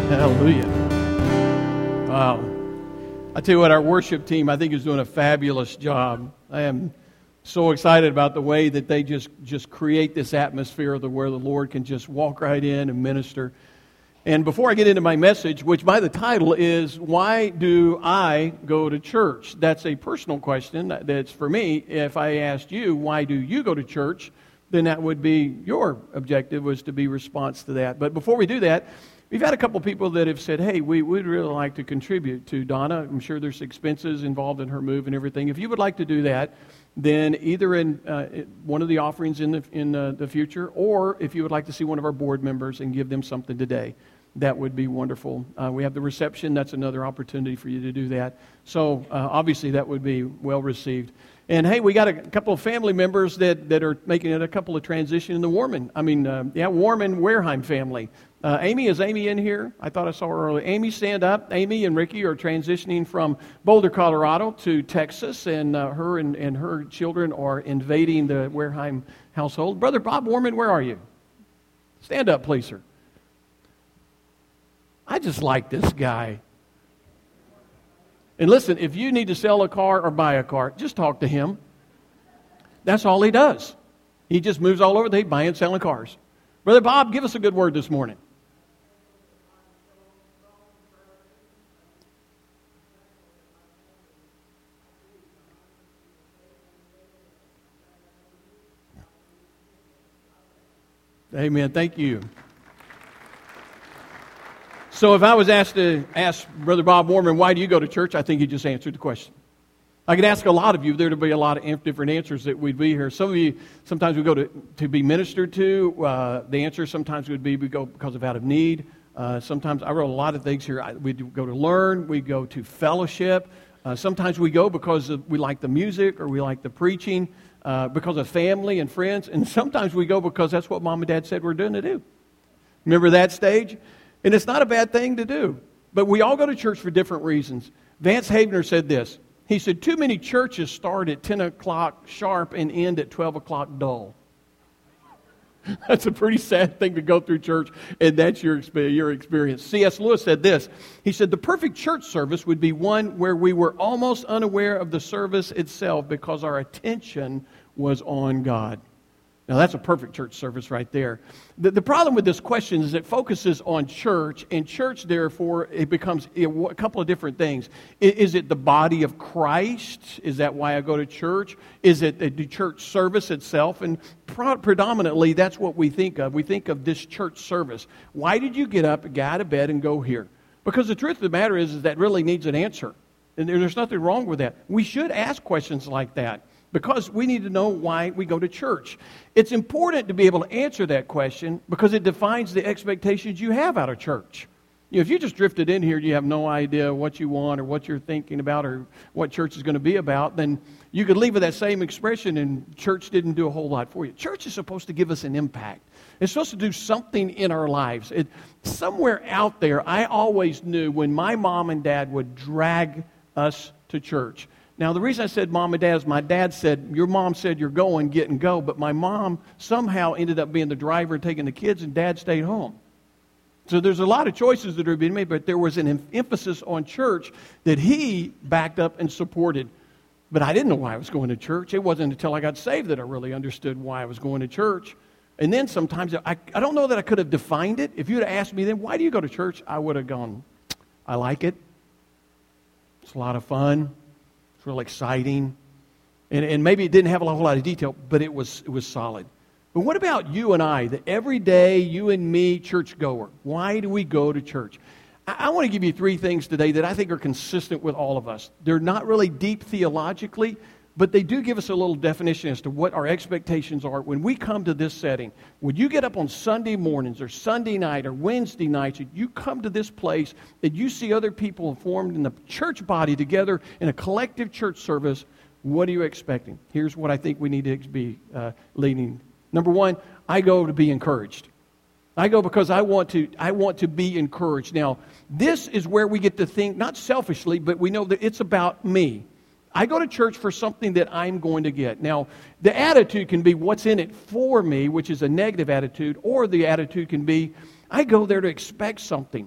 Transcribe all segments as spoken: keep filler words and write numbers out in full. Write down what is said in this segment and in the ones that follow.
Hallelujah. Wow. I tell you what, our worship team, I think, is doing a fabulous job. I am so excited about the way that they just, just create this atmosphere of the, where the Lord can just walk right in and minister. And before I get into my message, which by the title is, Why Do I Go to Church? That's a personal question that's for me. If I asked you, why do you go to church? Then that would be your objective, was to be response to that. But before we do that, we've had a couple people that have said, hey, we would really like to contribute to Donna. I'm sure there's expenses involved in her move and everything. If you would like to do that, then either in uh, one of the offerings in the in uh, the future, or if you would like to see one of our board members and give them something today, that would be wonderful. Uh, we have the reception. That's another opportunity for you to do that. So uh, obviously that would be well received. And hey, we got a couple of family members that, that are making it a couple of transition in the Warman. I mean, uh, yeah, Warman Wareheim family. Uh, Amy, is Amy in here? I thought I saw her earlier. Amy, stand up. Amy and Ricky are transitioning from Boulder, Colorado to Texas, and uh, her and, and her children are invading the Wareheim household. Brother Bob Warman, where are you? Stand up, please, sir. I just like this guy. And listen, if you need to sell a car or buy a car, just talk to him. That's all he does. He just moves all over the place, buying and selling cars. Brother Bob, give us a good word this morning. Amen. Thank you. So if I was asked to ask Brother Bob Warman, why do you go to church? I think he just answered the question. I could ask a lot of you. There would be a lot of different answers that we'd be here. Some of you, sometimes we go to, to be ministered to. Uh, the answer sometimes would be we go because of out of need. Uh, sometimes I wrote a lot of things here. I, we go to learn. We go to fellowship. Uh, sometimes we go because of, we like the music or we like the preaching, uh, because of family and friends. And sometimes we go because that's what Mom and Dad said we're doing to do. Remember that stage? And it's not a bad thing to do. But we all go to church for different reasons. Vance Havner said this. He said, too many churches start at ten o'clock sharp and end at twelve o'clock dull. That's a pretty sad thing to go through church, and that's your your experience. C S Lewis said this. He said, the perfect church service would be one where we were almost unaware of the service itself because our attention was on God. Now, that's a perfect church service right there. The, the problem with this question is it focuses on church, and church, therefore, it becomes a, a couple of different things. Is, is it the body of Christ? Is that why I go to church? Is it the church service itself? And pro- predominantly, that's what we think of. We think of this church service. Why did you get up, get out of bed, and go here? Because the truth of the matter is, is that really needs an answer. And there's nothing wrong with that. We should ask questions like that, because we need to know why we go to church. It's important to be able to answer that question because it defines the expectations you have out of church. You know, if you just drifted in here, you have no idea what you want or what you're thinking about or what church is going to be about, then you could leave with that same expression and church didn't do a whole lot for you. Church is supposed to give us an impact. It's supposed to do something in our lives. It, somewhere out there, I always knew when my mom and dad would drag us to church. Now, the reason I said mom and dad is my dad said, your mom said you're going, get and go. But my mom somehow ended up being the driver and taking the kids, and dad stayed home. So there's a lot of choices that are being made, but there was an em- emphasis on church that he backed up and supported. But I didn't know why I was going to church. It wasn't until I got saved that I really understood why I was going to church. And then sometimes, I, I don't know that I could have defined it. If you had asked me then, why do you go to church? I would have gone, I like it. It's a lot of fun. Real exciting, and, and maybe it didn't have a whole lot of detail, but it was it was solid. But what about you and I, the everyday you and me churchgoer? Why do we go to church? I, I want to give you three things today that I think are consistent with all of us. They're not really deep theologically, but they do give us a little definition as to what our expectations are when we come to this setting. When you get up on Sunday mornings or Sunday night or Wednesday nights, you come to this place and you see other people formed in the church body together in a collective church service, what are you expecting? Here's what I think we need to be uh, leading. Number one, I go to be encouraged. I go because I want to I want to be encouraged. Now, this is where we get to think, not selfishly, but we know that it's about me. I go to church for something that I'm going to get. Now, the attitude can be what's in it for me, which is a negative attitude, or the attitude can be I go there to expect something.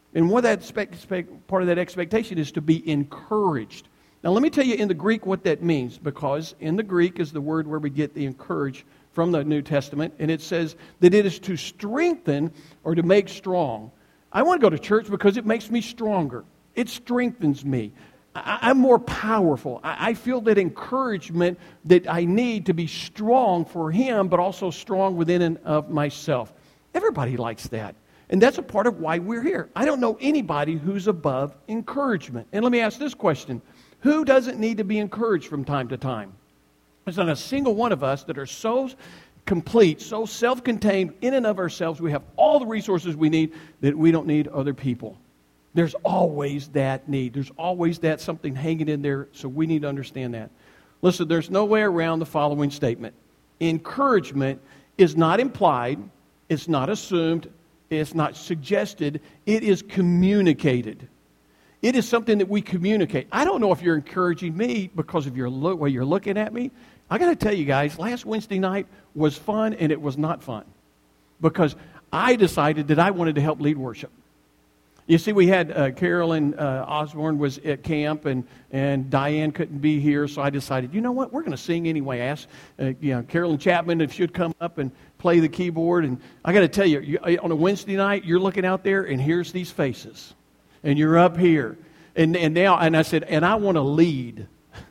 And what that expect, expect, part of that expectation is to be encouraged. Now, let me tell you in the Greek what that means, because in the Greek is the word where we get the encourage from the New Testament, and it says that it is to strengthen or to make strong. I want to go to church because it makes me stronger. It strengthens me. I, I'm more powerful. I, I feel that encouragement that I need to be strong for Him, but also strong within and of myself. Everybody likes that. And that's a part of why we're here. I don't know anybody who's above encouragement. And let me ask this question. Who doesn't need to be encouraged from time to time? There's not a single one of us that are so complete, so self-contained in and of ourselves. We have all the resources we need that we don't need other people. There's always that need. There's always that something hanging in there, so we need to understand that. Listen, there's no way around the following statement. Encouragement is not implied. It's not assumed. It's not suggested. It is communicated. It is something that we communicate. I don't know if you're encouraging me because of your look, way you're looking at me. I got to tell you guys, last Wednesday night was fun, and it was not fun because I decided that I wanted to help lead worship. You see, we had uh, Carolyn uh, Osborne was at camp, and, and Diane couldn't be here, so I decided, you know what, we're going to sing anyway. I asked uh, you know, Carolyn Chapman if she'd come up and play the keyboard, and I got to tell you, you, on a Wednesday night, you're looking out there, and here's these faces, and you're up here, and and now, and I said, and I want to lead.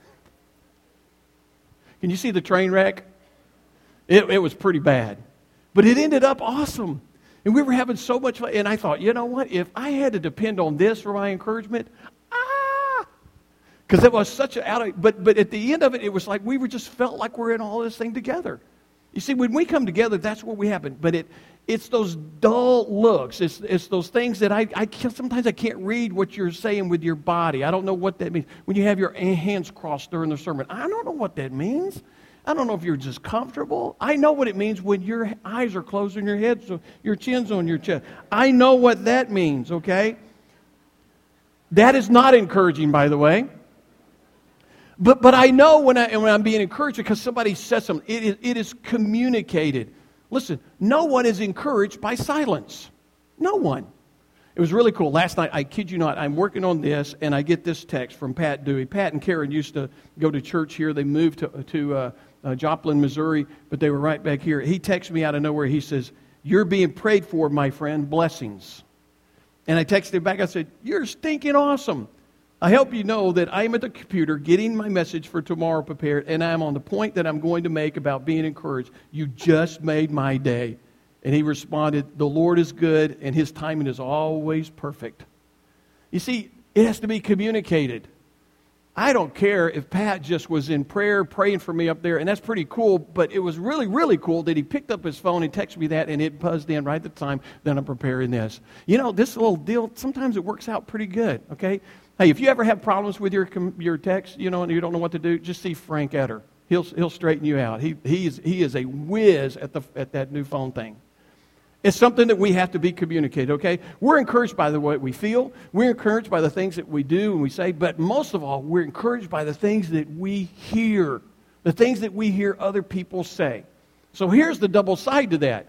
Can you see the train wreck? It, it was pretty bad, but it ended up awesome. And we were having so much fun. And I thought, you know what? If I had to depend on this for my encouragement, ah! Because it was such an out of, but, but at the end of it, it was like we were just felt like we're in all this thing together. You see, when we come together, that's what we happen. But it, it's those dull looks. It's, it's those things that I, I can't, sometimes I can't read what you're saying with your body. I don't know what that means. When you have your hands crossed during the sermon, I don't know what that means. I don't know if you're just comfortable. I know what it means when your eyes are closed and your head, so your chin's on your chest. I know what that means, okay? That is not encouraging, by the way. But but I know when, I, when I'm being encouraged because somebody says something. It is, it is communicated. Listen, no one is encouraged by silence. No one. It was really cool. Last night, I kid you not, I'm working on this, and I get this text from Pat Dewey. Pat and Karen used to go to church here. They moved to, to uh, uh, Joplin, Missouri, but they were right back here. He texts me out of nowhere. He says, "You're being prayed for, my friend. Blessings." And I texted him back. I said, "You're stinking awesome. I hope you know that I am at the computer getting my message for tomorrow prepared, and I'm on the point that I'm going to make about being encouraged. You just made my day." And he responded, "The Lord is good, and His timing is always perfect." You see, it has to be communicated. I don't care if Pat just was in prayer, praying for me up there, and that's pretty cool, but it was really, really cool that he picked up his phone and texted me that, and it buzzed in right at the time that I'm preparing this. You know, this little deal, sometimes it works out pretty good, okay? Hey, if you ever have problems with your your text, you know, and you don't know what to do, just see Frank Etter. He'll he'll straighten you out. He he is he is a whiz at the at that new phone thing. It's something that we have to be communicated, okay? We're encouraged by the way we feel. We're encouraged by the things that we do and we say. But most of all, we're encouraged by the things that we hear, the things that we hear other people say. So here's the double side to that.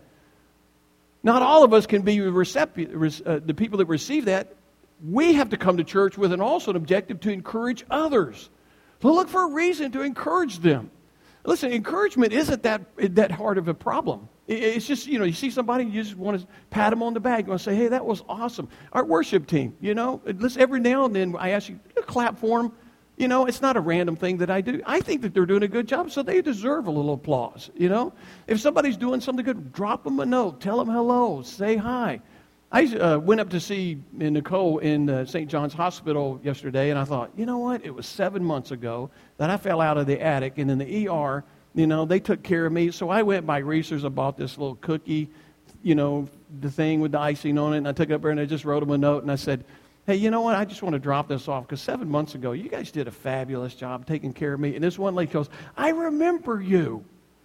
Not all of us can be receptive, uh, the people that receive that. We have to come to church with an also an objective to encourage others. To look for a reason to encourage them. Listen, encouragement isn't that, that hard of a problem. It's just, you know, you see somebody, you just want to pat them on the back. You want to say, "Hey, that was awesome." Our worship team, you know, listen, every now and then I ask you to clap for them. You know, it's not a random thing that I do. I think that they're doing a good job, so they deserve a little applause, you know. If somebody's doing something good, drop them a note. Tell them hello. Say hi. I uh, went up to see Nicole in uh, Saint John's Hospital yesterday, and I thought, you know what? It was seven months ago that I fell out of the attic, and in the E R, you know, they took care of me. So I went by Reese's. I bought this little cookie, you know, the thing with the icing on it, and I took it up there, and I just wrote them a note, and I said, "Hey, you know what? I just want to drop this off because seven months ago, you guys did a fabulous job taking care of me." And this one lady goes, "I remember you."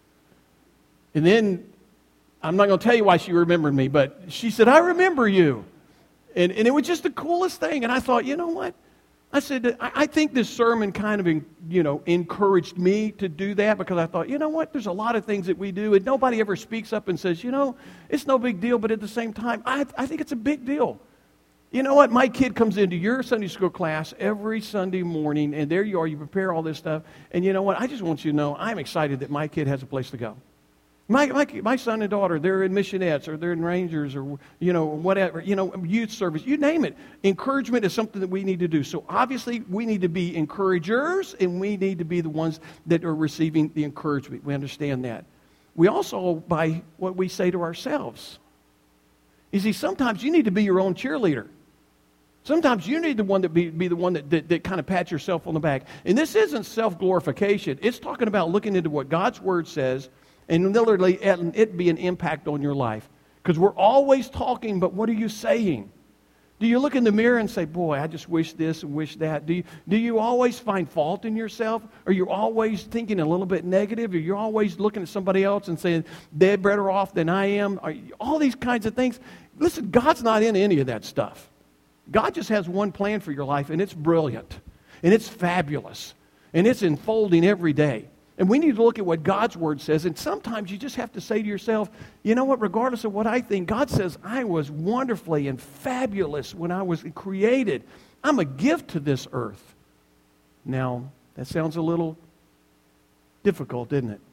And then, I'm not going to tell you why she remembered me, but she said, "I remember you." And, and it was just the coolest thing. And I thought, you know what? I said, I, I think this sermon kind of, you know, encouraged me to do that because I thought, you know what? There's a lot of things that we do, and nobody ever speaks up and says, you know, it's no big deal. But at the same time, I, I think it's a big deal. You know what? My kid comes into your Sunday school class every Sunday morning, and there you are. You prepare all this stuff. And you know what? I just want you to know I'm excited that my kid has a place to go. My, my, my son and daughter, they're in missionettes, or they're in Rangers, or, you know, whatever, you know, youth service, you name it. Encouragement is something that we need to do. So obviously, we need to be encouragers, and we need to be the ones that are receiving the encouragement. We understand that. We also, by what we say to ourselves. You see, sometimes you need to be your own cheerleader. Sometimes you need the one to be, be the one that, that, that kind of pat yourself on the back. And this isn't self-glorification. It's talking about looking into what God's Word says, and literally it be an impact on your life. Because we're always talking, but what are you saying? Do you look in the mirror and say, boy, I just wish this and wish that? Do you, do you always find fault in yourself? Are you always thinking a little bit negative? Are you always looking at somebody else and saying, they're better off than I am? Are you, all these kinds of things. Listen, God's not in any of that stuff. God just has one plan for your life, and it's brilliant, and it's fabulous, and it's unfolding every day. And we need to look at what God's Word says. And sometimes you just have to say to yourself, you know what, regardless of what I think, God says I was wonderfully and fabulous when I was created. I'm a gift to this earth. Now, that sounds a little difficult, isn't it?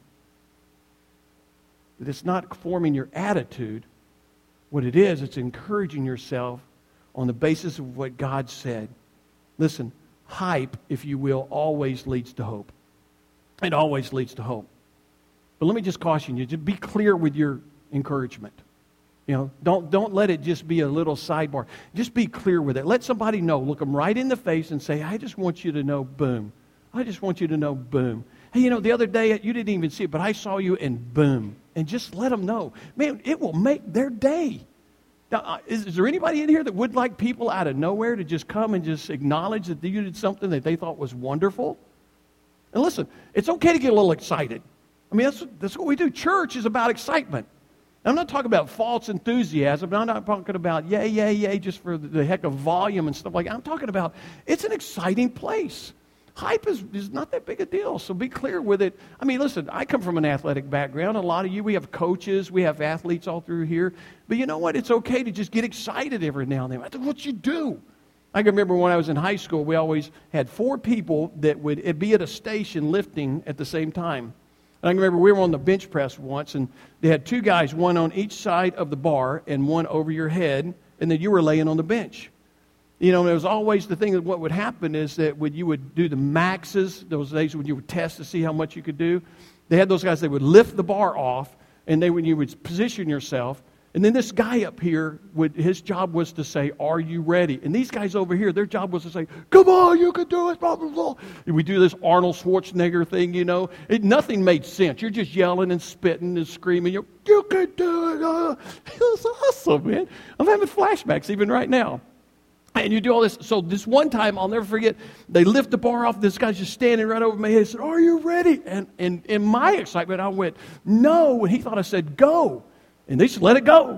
But it's not forming your attitude. What it is, it's encouraging yourself on the basis of what God said. Listen, hype, if you will, always leads to hope. It always leads to hope. But let me just caution you, just be clear with your encouragement. You know, don't, don't let it just be a little sidebar. Just be clear with it. Let somebody know. Look them right in the face and say, I just want you to know, boom. I just want you to know, boom. Hey, you know, the other day, you didn't even see it, but I saw you, and boom. And just let them know. Man, it will make their day. Now, is, is there anybody in here that would like people out of nowhere to just come and just acknowledge that you did something that they thought was wonderful? And listen, it's okay to get a little excited. I mean, that's, that's what we do. Church is about excitement. I'm not talking about false enthusiasm. I'm not talking about yay, yay, yay, just for the heck of volume and stuff like that. I'm talking about it's an exciting place. Hype is, is not that big a deal, so be clear with it. I mean, listen, I come from an athletic background. A lot of you, we have coaches, we have athletes all through here. But you know what? It's okay to just get excited every now and then. That's what you do. I can remember when I was in high school, we always had four people that would be at a station lifting at the same time. And I can remember we were on the bench press once, and they had two guys, one on each side of the bar and one over your head, and then you were laying on the bench. You know, there was always the thing that what would happen is that when you would do the maxes, those days when you would test to see how much you could do, they had those guys, they would lift the bar off, and they when you would position yourself. And then this guy up here, would his job was to say, are you ready? And these guys over here, their job was to say, come on, you can do it, blah, blah, blah. And we do this Arnold Schwarzenegger thing, you know. It, nothing made sense. You're just yelling and spitting and screaming. You're, you can do it. Uh. It was awesome, man. I'm having flashbacks even right now. And you do all this. So this one time, I'll never forget, they lift the bar off. This guy's just standing right over my head. He said, are you ready? And, and in my excitement, I went, no. And he thought I said, go. And they just let it go.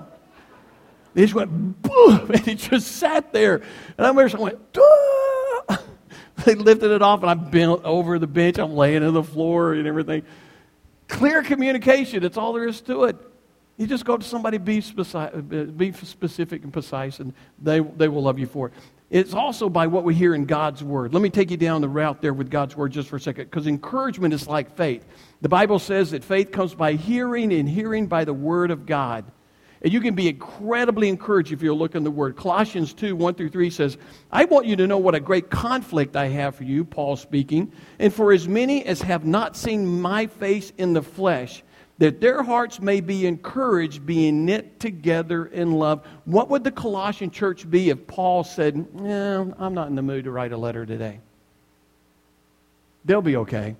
They just went, boom, and it just sat there. And I remember I went, duh. They lifted it off, and I bent over the bench. I'm laying on the floor and everything. Clear communication, that's all there is to it. You just go to somebody, be specific, be specific and precise, and they, they will love you for it. It's also by what we hear in God's Word. Let me take you down the route there with God's Word just for a second, because encouragement is like faith. The Bible says that faith comes by hearing, and hearing by the Word of God. And you can be incredibly encouraged if you look in the Word. Colossians two, one through three says, I want you to know what a great conflict I have for you, Paul speaking, and for as many as have not seen my face in the flesh, that their hearts may be encouraged, being knit together in love. What would the Colossian church be if Paul said, eh, I'm not in the mood to write a letter today? They'll be okay.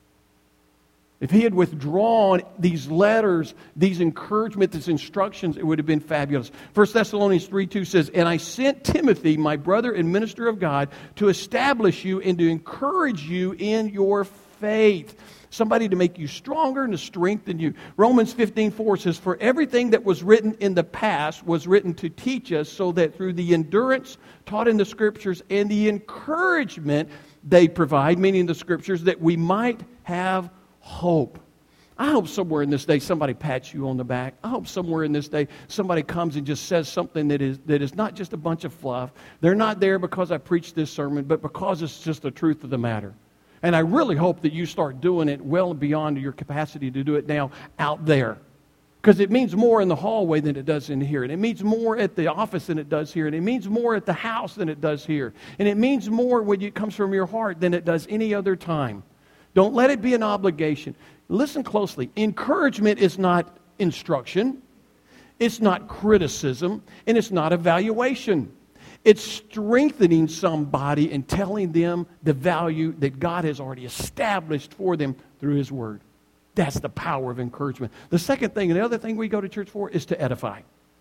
If he had withdrawn these letters, these encouragement, these instructions, it would have been fabulous. First Thessalonians three two says, and I sent Timothy, my brother and minister of God, to establish you and to encourage you in your faith. Somebody to make you stronger and to strengthen you. Romans fifteen four says, for everything that was written in the past was written to teach us, so that through the endurance taught in the Scriptures and the encouragement they provide, meaning the Scriptures, that we might have hope. I hope somewhere in this day somebody pats you on the back. I hope somewhere in this day somebody comes and just says something that is that is not just a bunch of fluff. They're not there because I preached this sermon, but because it's just the truth of the matter. And I really hope that you start doing it well beyond your capacity to do it now out there. Because it means more in the hallway than it does in here. And it means more at the office than it does here. And it means more at the house than it does here. And it means more when it comes from your heart than it does any other time. Don't let it be an obligation. Listen closely. Encouragement is not instruction. It's not criticism. And it's not evaluation. It's strengthening somebody and telling them the value that God has already established for them through His Word. That's the power of encouragement. The second thing, and the other thing we go to church for, is to edify.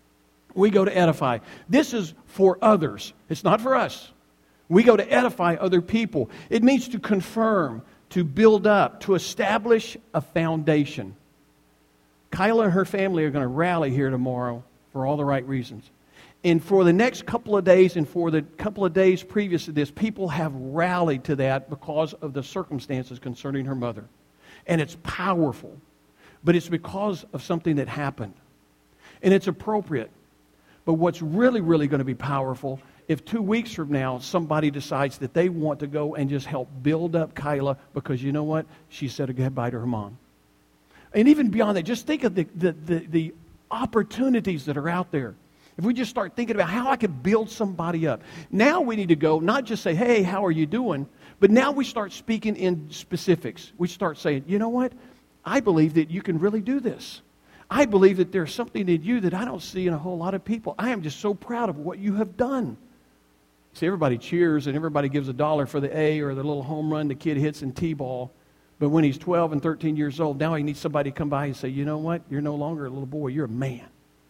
We go to edify. This is for others. It's not for us. We go to edify other people. It means to confirm, to build up, to establish a foundation. Kyla and her family are going to rally here tomorrow for all the right reasons. And for the next couple of days and for the couple of days previous to this, people have rallied to that because of the circumstances concerning her mother. And it's powerful. But it's because of something that happened. And it's appropriate. But what's really, really going to be powerful, if two weeks from now somebody decides that they want to go and just help build up Kyla because you know what? She said a goodbye to her mom. And even beyond that, just think of the, the, the, the opportunities that are out there. If we just start thinking about how I can build somebody up. Now we need to go, not just say, hey, how are you doing? But now we start speaking in specifics. We start saying, you know what? I believe that you can really do this. I believe that there's something in you that I don't see in a whole lot of people. I am just so proud of what you have done. See, everybody cheers and everybody gives a dollar for the A or the little home run the kid hits in T-ball. But when he's twelve and thirteen years old, now he needs somebody to come by and say, you know what? You're no longer a little boy. You're a man.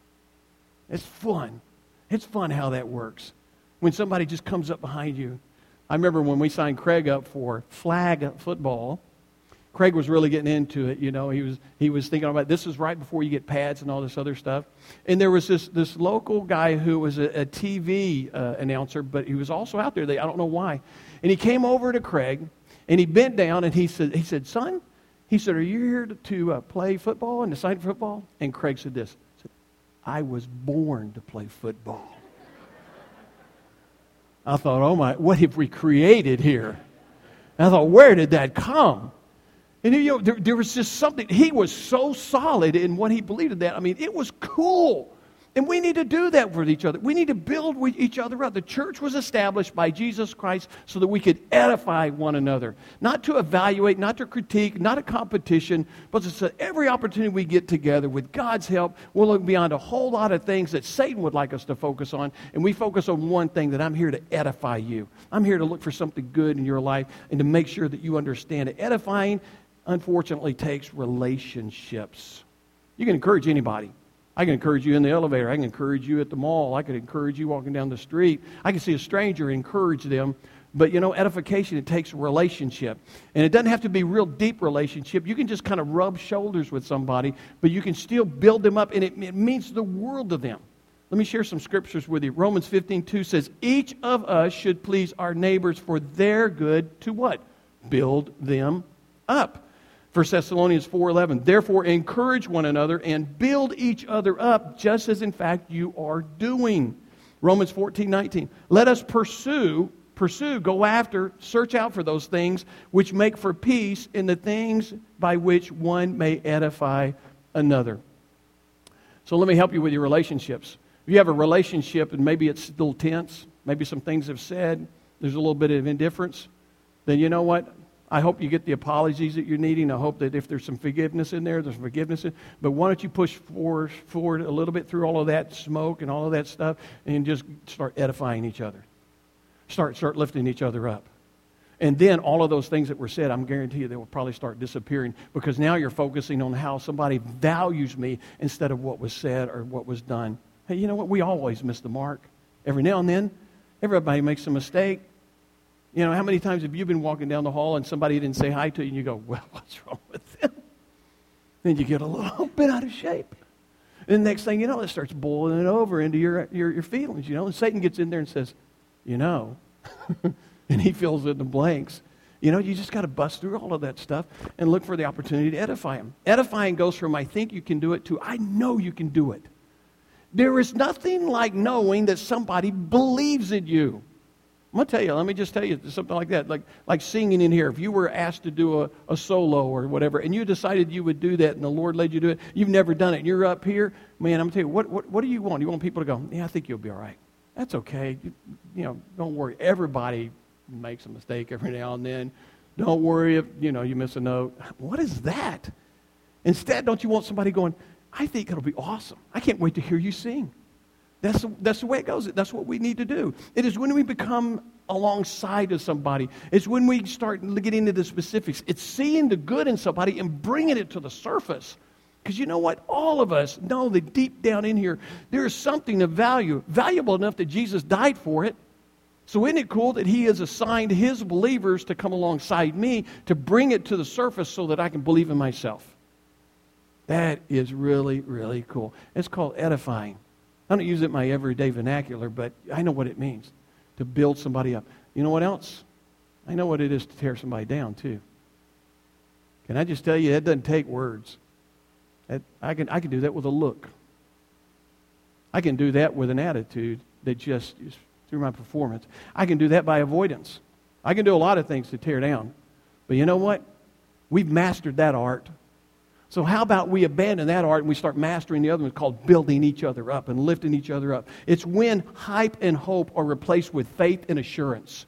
It's fun. It's fun how that works. When somebody just comes up behind you. I remember when we signed Craig up for flag football, Craig was really getting into it, you know. He was he was thinking about, this is right before you get pads and all this other stuff. And there was this this local guy who was a, a T V uh, announcer, but he was also out there. They, I don't know why. And he came over to Craig, and he bent down, and he said, he said, son, he said, are you here to, to uh, play football and to sign football? And Craig said this. I was born to play football. I thought, oh my, what have we created here? And I thought, where did that come? And you know, there, there was just something, he was so solid in what he believed in that. I mean, it was cool. And we need to do that with each other. We need to build with each other up. The church was established by Jesus Christ so that we could edify one another. Not to evaluate, not to critique, not a competition, but so that every opportunity we get together with God's help, we'll look beyond a whole lot of things that Satan would like us to focus on. And we focus on one thing, that I'm here to edify you. I'm here to look for something good in your life and to make sure that you understand it. Edifying, unfortunately, takes relationships. You can encourage anybody. I can encourage you in the elevator. I can encourage you at the mall. I can encourage you walking down the street. I can see a stranger and encourage them. But, you know, edification, it takes relationship. And it doesn't have to be real deep relationship. You can just kind of rub shoulders with somebody, but you can still build them up, and it, it means the world to them. Let me share some scriptures with you. Romans fifteen two says, each of us should please our neighbors for their good to what? Build them up. First Thessalonians four eleven, therefore encourage one another and build each other up, just as in fact you are doing. Romans fourteen nineteen, let us pursue, pursue, go after, search out for those things which make for peace in the things by which one may edify another. So let me help you with your relationships. If you have a relationship and maybe it's still tense, maybe some things have said, there's a little bit of indifference, then you know what? I hope you get the apologies that you're needing. I hope that if there's some forgiveness in there, there's forgiveness in. But why don't you push forward, forward a little bit through all of that smoke and all of that stuff and just start edifying each other. Start, start lifting each other up. And then all of those things that were said, I'm guarantee you they will probably start disappearing because now you're focusing on how somebody values me instead of what was said or what was done. Hey, you know what? We always miss the mark. Every now and then, everybody makes a mistake. You know, how many times have you been walking down the hall and somebody didn't say hi to you and you go, well, what's wrong with them? Then you get a little bit out of shape. And the next thing you know, it starts boiling it over into your, your, your feelings, you know. And Satan gets in there and says, you know, and he fills in the blanks. You know, you just got to bust through all of that stuff and look for the opportunity to edify them. Edifying goes from I think you can do it to I know you can do it. There is nothing like knowing that somebody believes in you. I'm going to tell you, let me just tell you something like that, like like singing in here. If you were asked to do a, a solo or whatever, and you decided you would do that, and the Lord led you to do it, you've never done it, and you're up here, man, I'm going to tell you, what, what, what do you want? You want people to go, yeah, I think you'll be all right. That's okay. You, you know, don't worry. Everybody makes a mistake every now and then. Don't worry if, you know, you miss a note. What is that? Instead, don't you want somebody going, I think it'll be awesome. I can't wait to hear you sing. That's the, that's the way it goes. That's what we need to do. It is when we become alongside of somebody. It's when we start getting into the specifics. It's seeing the good in somebody and bringing it to the surface. Because you know what? All of us know that deep down in here, there is something of value, valuable enough that Jesus died for it. So isn't it cool that he has assigned his believers to come alongside me to bring it to the surface so that I can believe in myself? That is really, really cool. It's called edifying. I don't use it in my everyday vernacular, but I know what it means to build somebody up. You know what else? I know what it is to tear somebody down, too. Can I just tell you, that doesn't take words. That, I can I can do that with a look. I can do that with an attitude that just is through my performance. I can do that by avoidance. I can do a lot of things to tear down. But you know what? We've mastered that art. So how about we abandon that art and we start mastering the other one called building each other up and lifting each other up. It's when hype and hope are replaced with faith and assurance.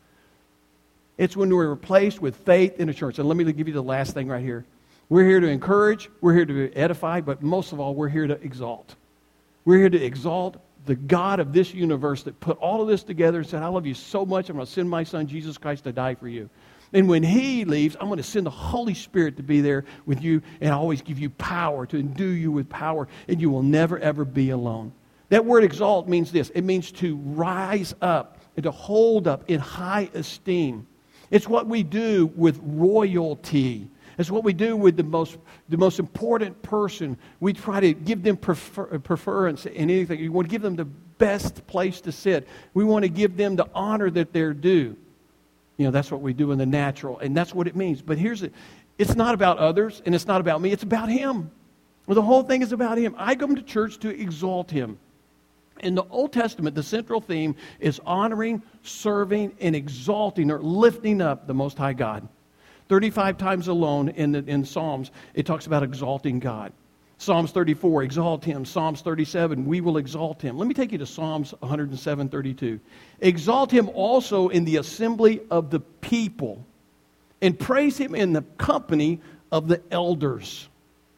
It's when we're replaced with faith and assurance. And let me give you the last thing right here. We're here to encourage, we're here to edify, but most of all, we're here to exalt. We're here to exalt the God of this universe that put all of this together and said, I love you so much, I'm going to send my son Jesus Christ to die for you. And when he leaves, I'm going to send the Holy Spirit to be there with you and always give you power, to endue you with power, and you will never, ever be alone. That word exalt means this. It means to rise up and to hold up in high esteem. It's what we do with royalty. It's what we do with the most the most important person. We try to give them prefer, preference in anything. We want to give them the best place to sit. We want to give them the honor that they're due. You know, that's what we do in the natural, and that's what it means. But here's it. It's not about others, and it's not about me. It's about him. Well, the whole thing is about him. I come to church to exalt him. In the Old Testament, the central theme is honoring, serving, and exalting or lifting up the Most High God. thirty-five times alone in the in Psalms, it talks about exalting God. Psalms thirty-four, exalt him. Psalms thirty-seven, we will exalt him. Let me take you to Psalms one oh seven, thirty-two. Exalt him also in the assembly of the people, and praise him in the company of the elders.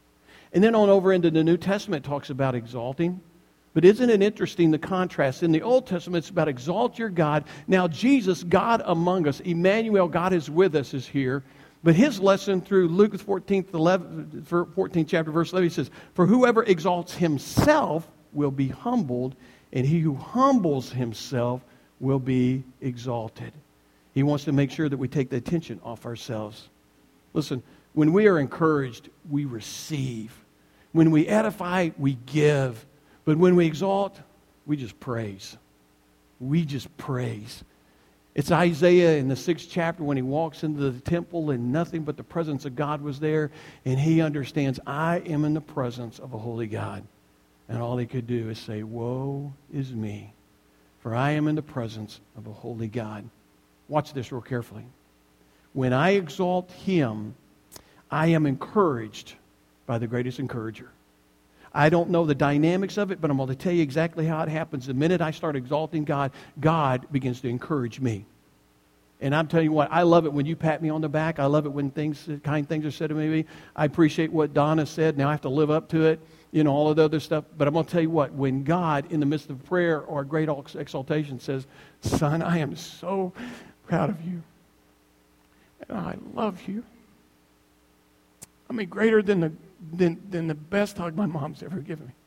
And then on over into the New Testament, it talks about exalting. But isn't it interesting, the contrast? In the Old Testament, it's about exalt your God. Now Jesus, God among us, Emmanuel, God is with us, is here. But his lesson through Luke fourteenth, eleven, fourteenth chapter, verse eleven, he says, for whoever exalts himself will be humbled, and he who humbles himself will be exalted. He wants to make sure that we take the attention off ourselves. Listen, when we are encouraged, we receive. When we edify, we give. But when we exalt, we just praise. We just praise. It's Isaiah in the sixth chapter when he walks into the temple and nothing but the presence of God was there. And he understands, I am in the presence of a holy God. And all he could do is say, woe is me, for I am in the presence of a holy God. Watch this real carefully. When I exalt him, I am encouraged by the greatest encourager. I don't know the dynamics of it, but I'm going to tell you exactly how it happens. The minute I start exalting God, God begins to encourage me. And I'm telling you what, I love it when you pat me on the back. I love it when things, kind things are said to me. I appreciate what Donna said. Now I have to live up to it, you know, all of the other stuff. But I'm going to tell you what, when God, in the midst of prayer or great exaltation, says, son, I am so proud of you. And I love you. I mean, greater than the Than, than the best hug my mom's ever given me.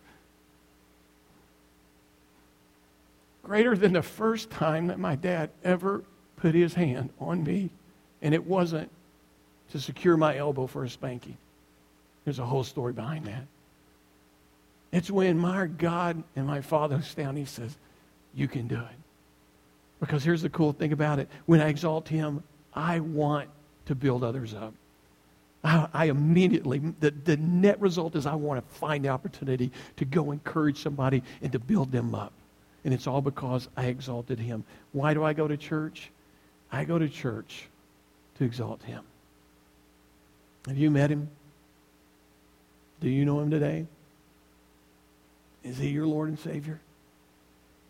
Greater than the first time that my dad ever put his hand on me, and it wasn't to secure my elbow for a spanking. There's a whole story behind that. It's when my God and my Father stand down, he says, you can do it. Because here's the cool thing about it. When I exalt him, I want to build others up. I, I immediately, the, the net result is I want to find the opportunity to go encourage somebody and to build them up. And it's all because I exalted him. Why do I go to church? I go to church to exalt him. Have you met him? Do you know him today? Is he your Lord and Savior?